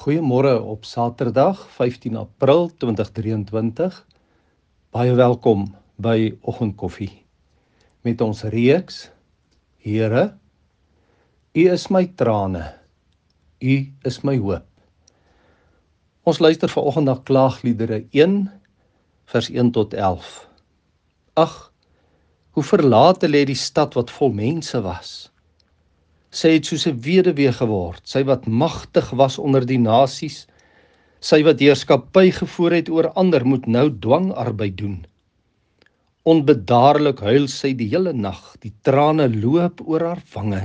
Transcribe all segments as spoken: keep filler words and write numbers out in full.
Goeiemôre op Saterdag, vyftien April tweeduisend drieëntwintig. Baie welkom by Oggendkoffie. Met ons reeks, Here, U is my trane, U is my hoop. Ons luister vanoggend na Klaagliedere een, vers een tot elf. Ag, hoe verlate lê die stad wat vol mense was. Sy het soos 'n weduwee geword, sy wat magtig was onder die nasies, sy wat heerskappy gevoer het oor ander, moet nou dwangarbeid doen. Onbedaarlik huil sy die hele nag, die trane loop oor haar wange.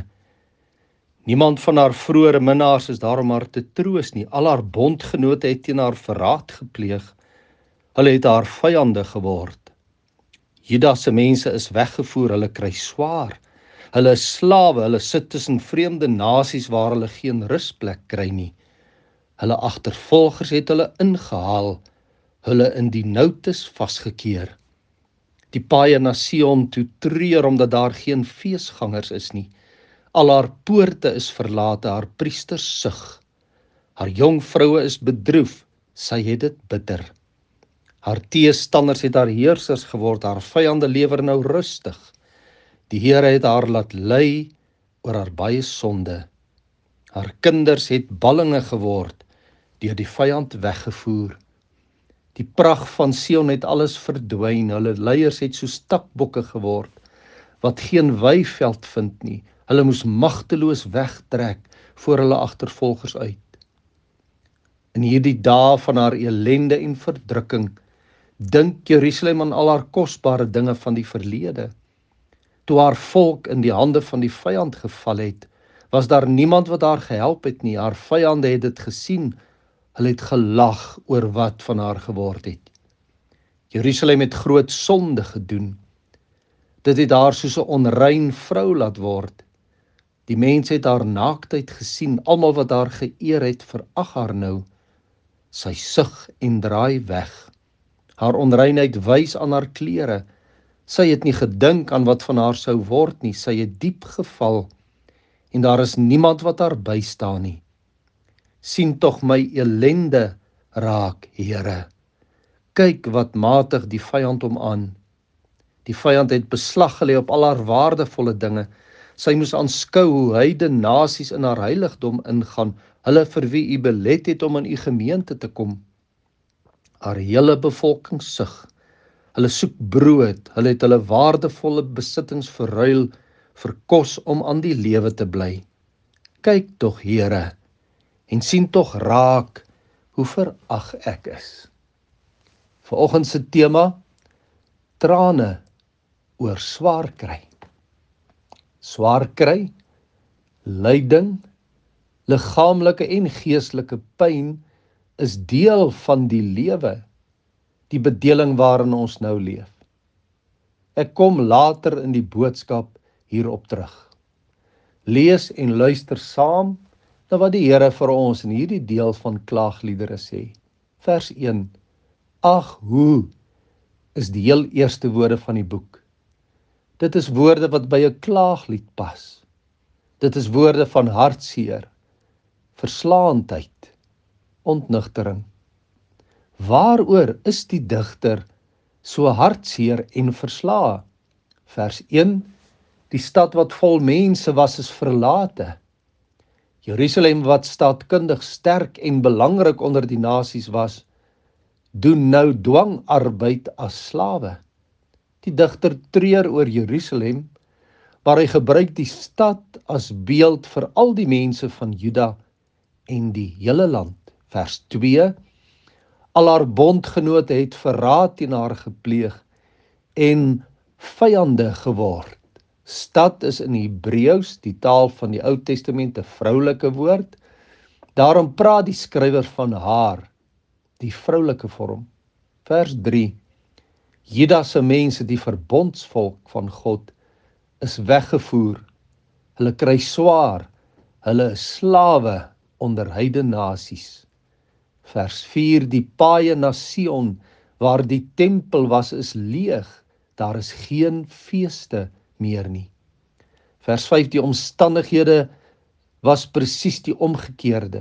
Niemand van haar vroeëre minnaars is daarom haar te troos nie, al haar bondgenote het teen haar verraad gepleeg, hulle het haar vyande geword. Judas se mense is weggevoer, hulle kry swaar. Hulle is slawe, hulle sit tussen vreemde nasies waar hulle geen rusplek kry nie. Hulle agtervolgers het hulle ingehaal, hulle in die noutes vasgekeer. Die paaie na Sion toe treur omdat daar geen feesgangers is nie. Al haar poorte is verlate, haar priesters sug. Haar jong vroue is bedroef, sy het dit bitter. Haar teestanders het haar heersers geword, haar vyande lewer nou rustig. Die Here het haar laat ly oor haar baie sonde. Haar kinders het ballinge geword, deur die vyand weggevoer. Die pragt van Sion het alles verdwyn, hulle leiers het soos takbokke geword, wat geen weiveld vind nie. Hulle moes magteloos wegtrek voor hulle agtervolgers uit. In hierdie dae van haar elende en verdrukking, dink Jerusalem aan al haar kosbare dinge van die verlede. Toe haar volk in die hande van die vyand geval het, was daar niemand wat haar gehelp het nie. Haar vyande het dit gesien, hulle het gelag oor wat van haar geword het. Jerusalem het groot sonde gedoen. Dit het haar soos 'n onrein vrou laat word. Die mense het haar naaktheid gesien, almal wat haar geëer het, verag haar nou. Sy sug en draai weg. Haar onreinheid wys aan haar klere. Sy het nie gedink aan wat van haar sou word nie, sy het diep geval, en daar is niemand wat haar bystaan nie. Sien tog my elende raak, Here. Kyk wat matig die vyand hom aan. Die vyand het beslag gelê op al haar waardevolle dinge. Sy moes aanskou hoe heidene nasies in haar heiligdom ingaan, hulle vir wie u belet het om in u gemeente te kom. Haar hele bevolking sug. Hulle soek brood, hulle het hulle waardevolle besittings verruil vir kos om aan die lewe te bly. Kyk tog, Here, en sien tog raak hoe verag ek is. Vanoggend se tema, trane oor swaar kry. Swaar kry, lyding, liggaamlike en geestelike pyn is deel van die lewe, die bedeling waarin ons nou leef. Ek kom later in die boodskap hierop terug. Lees en luister saam na wat die Here vir ons in hierdie deel van Klaagliedere sê. Vers een. Ag, hoe is die heel eerste woorde van die boek. Dit is woorde wat by 'n klaaglied pas. Dit is woorde van hartseer, verslaandheid, ontnugtering. Waaroor is die digter so hartseer en verslae? Vers een. Die stad wat vol mense was, is verlate. Jerusalem wat staatkundig sterk en belangrik onder die nasies was, doen nou dwangarbeid as slawe. Die digter treur oor Jerusalem, maar hy gebruik die stad as beeld vir al die mense van Juda en die hele land. Vers twee. Al haar bondgenote het verraad teen haar gepleeg en vyande geword. Stad is in Hebreëus, die taal van die Ou Testament, 'n vroulike woord. Daarom praat die skrywer van haar, die vroulike vorm. Vers drie. Juda se mense, die verbondsvolk van God, is weggevoer. Hulle kry swaar, hulle is slawe onder heidene nasies. Vers vier. Die paaie na Sion, waar die tempel was, is leeg. Daar is geen feeste meer nie. Vers vyf. Die omstandighede was presies die omgekeerde.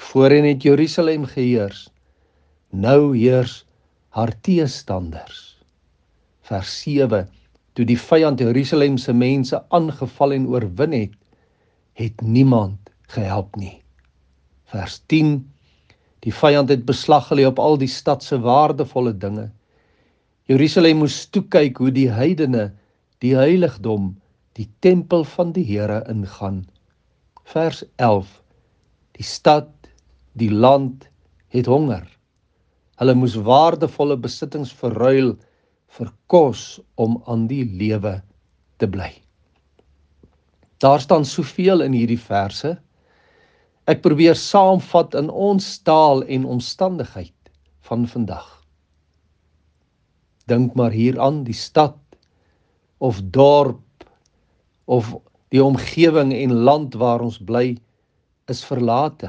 Voorheen het Jerusalem geheers, nou heers haar teestanders. Vers sewe, toe die vyand Jerusalem se mense aangeval en oorwin het, het niemand gehelp nie. Vers tien, die vyand het beslag gelê op al die stad se waardevolle dinge. Jerusalem moes toekyk hoe die heidene, die heiligdom, die tempel van die Here ingaan. Vers elf, die stad, die land het honger. Hulle moes waardevolle besittings verruil vir kos om aan die lewe te bly. Daar staan soveel in hierdie verse. Ek probeer saamvat in ons taal en omstandigheid van vandag. Dink maar hier aan die stad of dorp of die omgewing en land waar ons bly is verlate.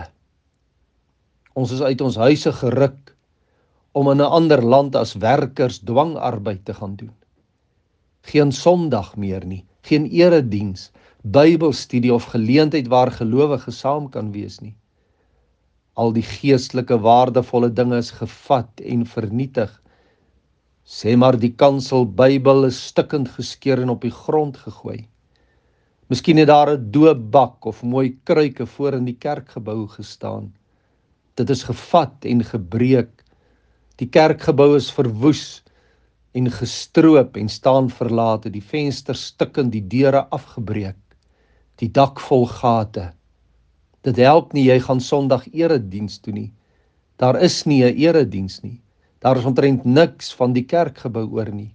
Ons is uit ons huise geruk om in 'n ander land as werkers dwangarbeid te gaan doen. Geen Sondag meer nie, geen erediens, Bybelstudie of geleentheid waar gelowiges saam kan wees nie. Al die geestelike waardevolle dinge is gevat en vernietig. Sê maar die kansel Bybel is stukkend geskeur en op die grond gegooi. Miskien het daar 'n doopbak of mooi kruike voor in die kerkgebou gestaan. Dit is gevat en gebreek. Die kerkgebou is verwoes en gestroop en staan verlate, die vensters stukkend, die deure afgebreek, die dak vol gate. Dit help nie, jy gaan Sondag erediens toe nie. Daar is nie 'n erediens nie. Daar is omtrent niks van die kerkgebou oor nie.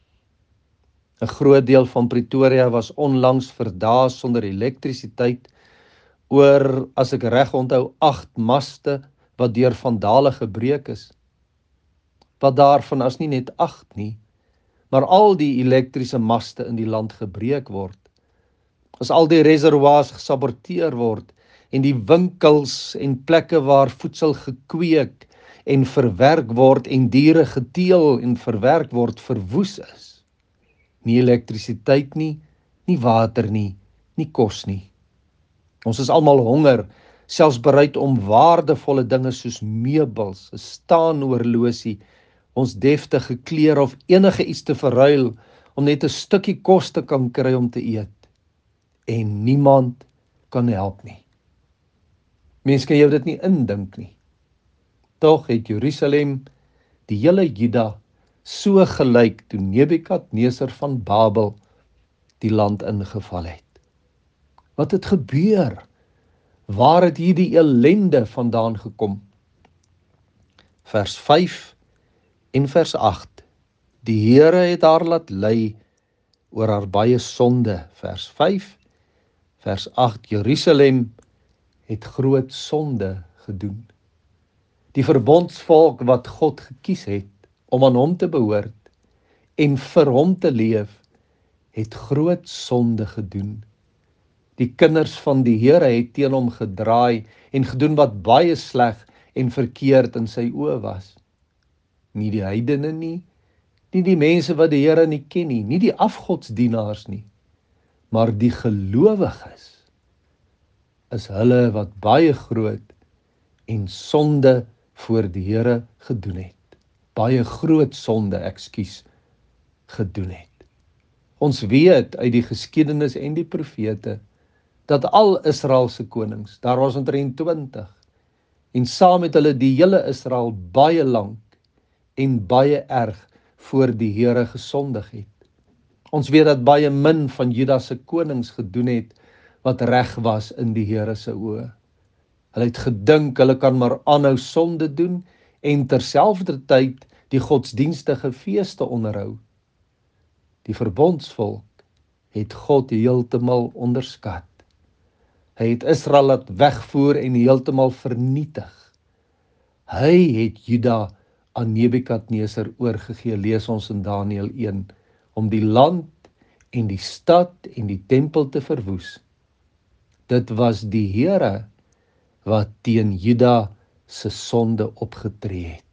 'n Groot deel van Pretoria was onlangs vir dae sonder elektrisiteit oor, as ek reg onthou, agt maste wat deur vandale gebreek is. Wat daarvan as nie net agt nie, maar al die elektriese maste in die land gebreek word. As al die reservoirs gesaboteer word en die winkels en plekke waar voedsel gekweek en verwerk word en diere geteel en verwerk word verwoes is. Nie elektrisiteit nie, nie water nie, nie kos nie. Ons is almal honger, selfs bereid om waardevolle dinge soos meubels, 'n staanhorlosie, ons deftige klere of enige iets te verruil om net 'n stukkie kos te kan kry om te eet. En niemand kan help nie. Mens kan jou dit nie indink nie. Tog het Jerusalem, die hele Juda, so gelyk toe Nebukadneser van Babel die land ingeval het. Wat het gebeur? Waar het hierdie ellende vandaan gekom? Vers vyf en vers agt. Die Here het haar laat lei oor haar baie sonde. Vers vyf, vers agt. Jerusalem het groot sonde gedoen. Die verbondsvolk wat God gekies het om aan hom te behoort en vir hom te leef, het groot sonde gedoen. Die kinders van die Here het teen hom gedraai en gedoen wat baie sleg en verkeerd in sy oë was. Nie die heidene nie, nie die mense wat die Here nie ken nie, nie die afgodsdienaars nie, maar die gelowiges is hulle wat baie groot en sonde voor die Here gedoen het. Baie groot sonde, ekskuus, gedoen het. Ons weet uit die geskiedenis en die profete dat al Israel se konings, daar was omtrent twintig, en saam met hulle die hele Israel baie lank en baie erg voor die Here gesondig het. Ons weet dat baie min van Juda se konings gedoen het wat reg was in die Here se oë. Hulle het gedink hulle kan maar aanhou sonde doen en terselfdertyd die godsdienstige feeste onderhou. Die verbondsvolk het God heeltemal onderskat. Hy het Israel laat wegvoer en heeltemal vernietig. Hy het Juda aan Nebukadneser oorgegee, lees ons in Daniël een, om die land en die stad en die tempel te verwoes. Dit was die Here wat teen Juda se sonde opgetree het.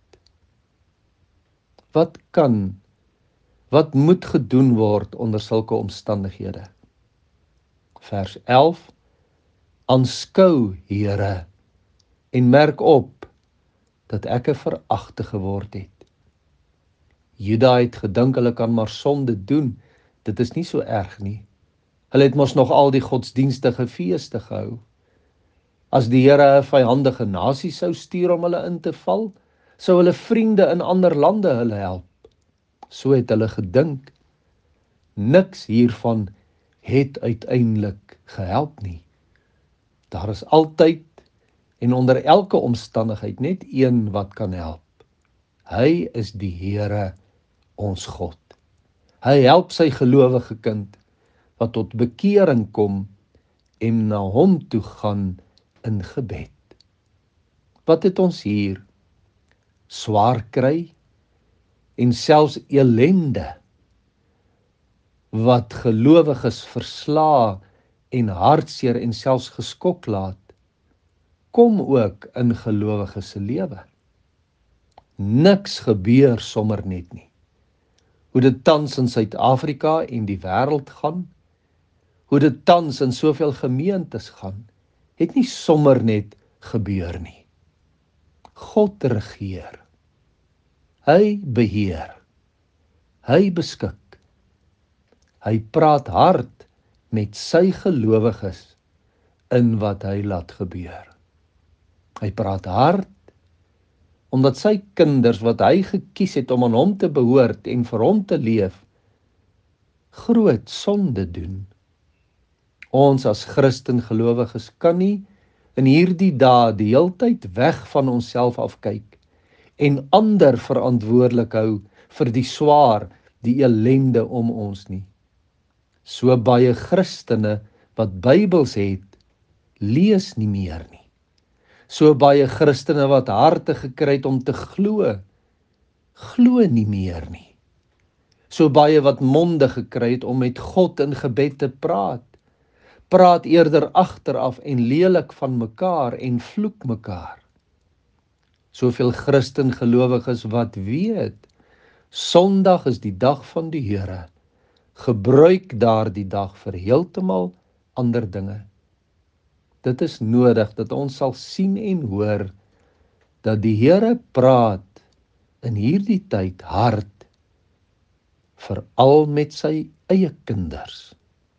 Wat kan, wat moet gedoen word onder sulke omstandighede? Vers elf, aanskou, Here, en merk op dat ek 'n veragte geword het. Juda het gedink hulle kan maar sonde doen, dit is nie so erg nie. Hulle het mos nog al die godsdienstige feeste gehou. As die Here 'n vyandige nasie sou stuur om hulle in te val, sou hulle vriende in ander lande hulle help. So het hulle gedink. Niks hiervan het uiteindelik gehelp nie. Daar is altyd en onder elke omstandigheid net een wat kan help. Hy is die Here, ons God. Hy help sy gelowige kind wat tot bekering kom en na hom toe gaan in gebed. Wat het ons hier? Swaar kry en selfs elende wat gelowiges versla en hartseer en selfs geskok laat, kom ook in gelowiges se lewe. Niks gebeur sommer net nie. Hoe dit tans in Suid-Afrika en die wêreld gaan, hoe dit tans in soveel gemeentes gaan, het nie sommer net gebeur nie. God regeer. Hy beheer. Hy beskik. Hy praat hard met sy gelowiges in wat hy laat gebeur. Hy praat hard omdat sy kinders wat hy gekies het om aan hom te behoort en vir hom te leef, groot sonde doen. Ons as Christen gelowiges kan nie in hierdie dae die heeltyd weg van onsself afkyk en ander verantwoordelik hou vir die swaar, die elende om ons nie. So baie Christene wat Bybels het, lees nie meer nie. So baie Christene wat harte gekry het om te glo, glo nie meer nie. So baie wat monde gekry het om met God in gebed te praat, praat eerder agteraf en lelik van mekaar en vloek mekaar. Soveel Christen gelowiges wat weet, Sondag is die dag van die Here, gebruik daardie dag vir heeltemal ander dinge. Dit is nodig dat ons sal sien en hoor dat die Here praat in hierdie tyd hard, veral met sy eie kinders.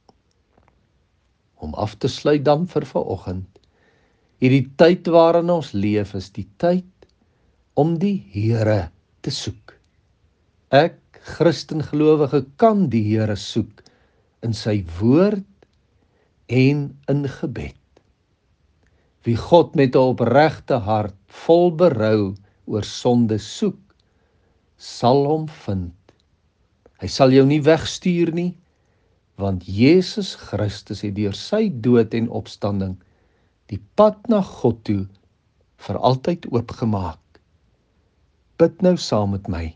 Om af te sluit dan vir vanoggend, hierdie tyd waarin ons leef is die tyd om die Here te soek. Ek, Christen gelowige, kan die Here soek in sy woord en in gebed. Wie God met 'n opregte hart vol berou oor sonde soek, sal hom vind. Hy sal jou nie wegstuur nie, want Jesus Christus het deur sy dood en opstanding die pad na God toe vir altyd oopgemaak. Bid nou saam met my.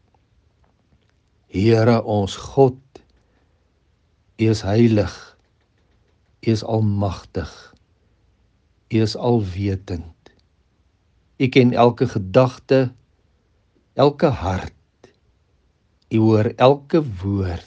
Here ons God, U is heilig, U is almagtig, U is alwetend. U ken elke gedagte, elke hart, U hoor elke woord.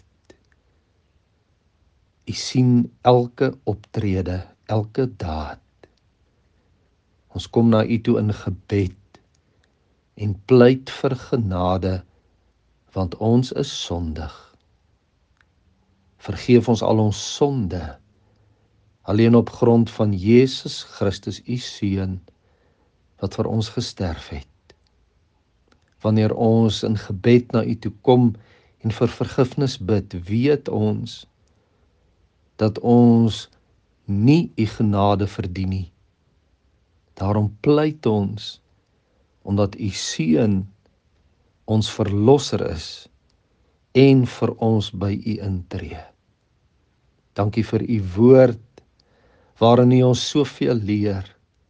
U sien elke optrede, elke daad. Ons kom na U toe in gebed en pleit vir genade, want ons is sondig. Vergeef ons al ons sonde, alleen op grond van Jesus Christus, U Seun, wat vir ons gesterf het. Wanneer ons in gebed na U toe kom en vir vergifnis bid, weet ons dat ons nie U genade verdien nie. Daarom pleit ons, omdat U Seun ons verlosser is en vir ons by U intree. Dankie vir U woord, waarin U ons soveel leer.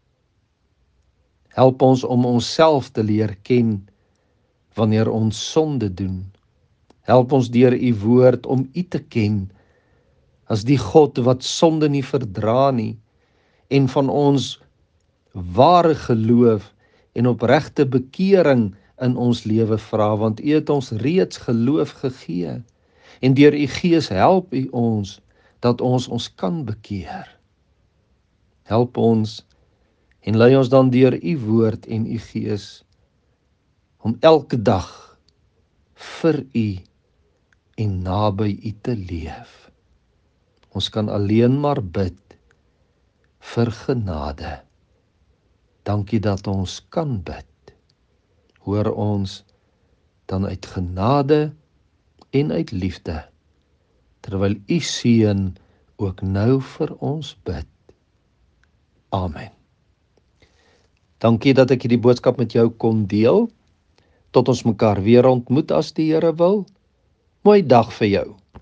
Help ons om onsself te leer ken wanneer ons sonde doen. Help ons deur U woord om U te ken as die God wat sonde nie verdra nie en van ons ware geloof en opregte bekering in ons lewe vra, want U het ons reeds geloof gegee en deur U Gees help U ons dat ons ons kan bekeer. Help ons En lei ons dan deur u woord en u gees om elke dag vir u en naby u te leef. Ons kan alleen maar bid vir genade. Dankie dat ons kan bid. Hoor ons dan uit genade en uit liefde, terwyl u seun ook nou vir ons bid. Amen. Dankie dat ek hierdie boodskap met jou kon deel. Tot ons mekaar weer ontmoet as die Here wil. Mooi dag vir jou.